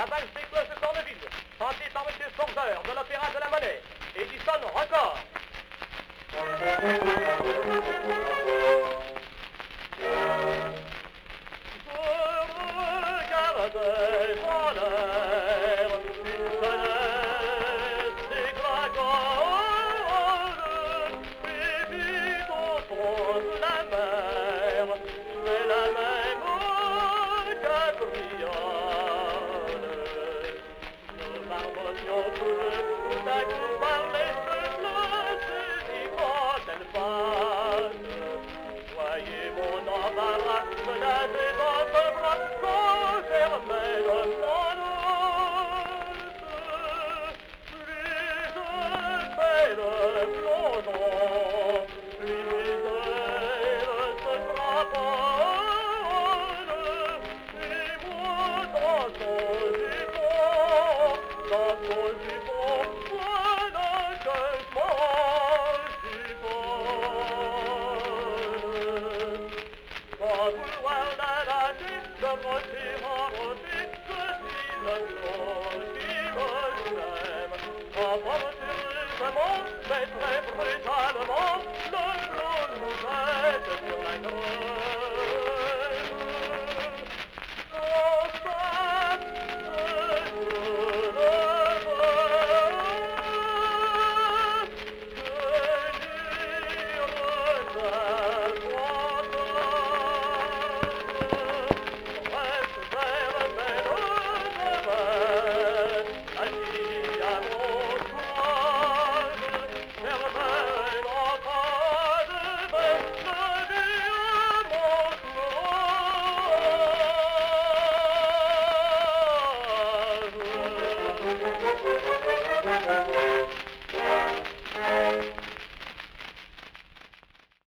La valse des cloches de Corneville, chantée par M. Sorger de l'Opéra de la Monnaie, Edison Record. Je regardais en l'air une fenêtre des dragonnes et vis au fond de la mer, c'est la même cabriole. Nous marmonnions tout à coup par les cheveux et quand elle passe, voyez mon embarras me nager dans ce bras quand germaine mon os. Plus je fais le plongeon, plus elle se cramponne et moi dans son jupon, voilà que je m'en jupon. Sans vouloir la lâcher, je retire en rocher, je suis le flot qui me sème. Enfin, sérieusement, mais très brutalement, le flot nous jette sur la grève. Enfin, je le Thank you.